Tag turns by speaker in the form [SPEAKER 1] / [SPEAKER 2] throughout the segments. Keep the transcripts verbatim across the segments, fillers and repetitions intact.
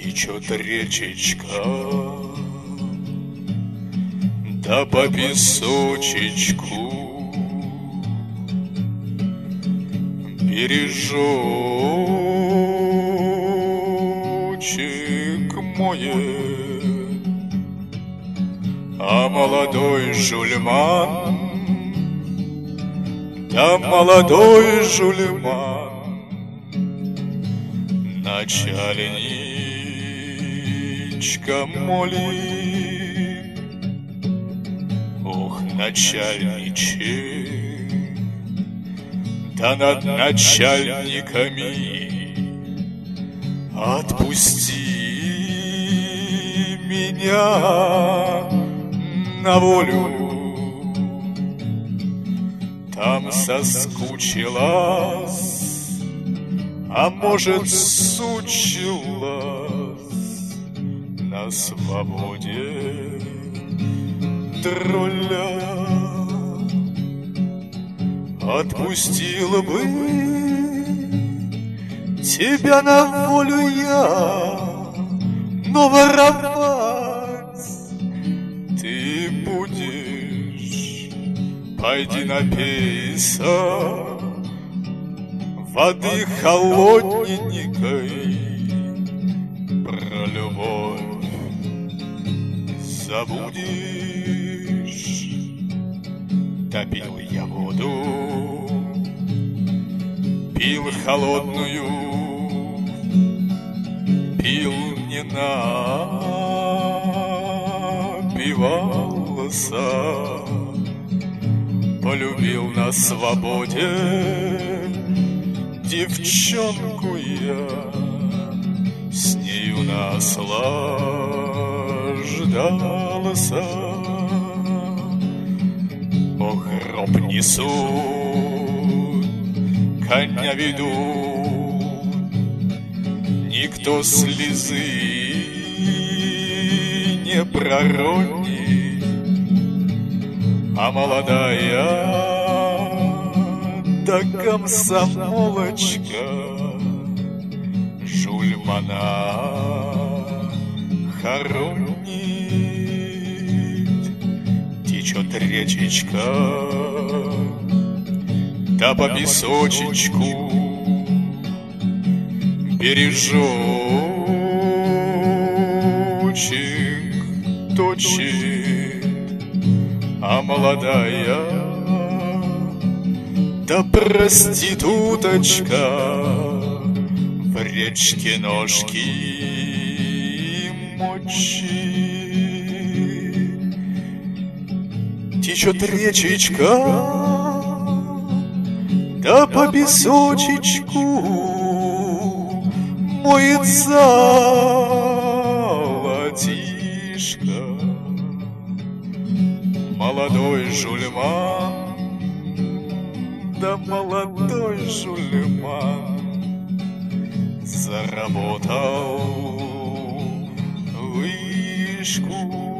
[SPEAKER 1] Течет речечка, да по песочечку бережочек моет, а молодой жульман, да молодой жульман, начальничка молит. Ох, начальничек, да над начальниками отпусти меня на волю. Там соскучилась, а может сучилась на свободе тролля. Отпустила бы тебя на волю я, но воровать ты будешь. Пойди напейся воды холодненькой, про любовь забудешь. Допил я воду, пил холодную, пил не напивался, полюбил на свободе девчонку я, с нею наслаждался. Ох, гроб несут, коня ведут, никто слезы не проронит, а молодая да комсомолочка жульмана хоронит. Течет речечка, да по песочечку бережочек точит, а молодая да проституточка в речке ножки мочит. Течет речечка, да по песочечку моет золотишко. Молодой жульман, да молодой жульман заработал вышку.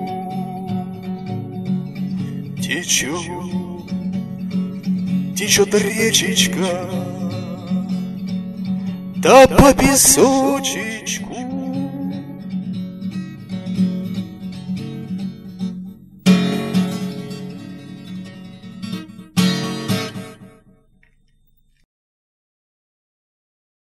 [SPEAKER 1] Течет, течет речечка, да по песочечку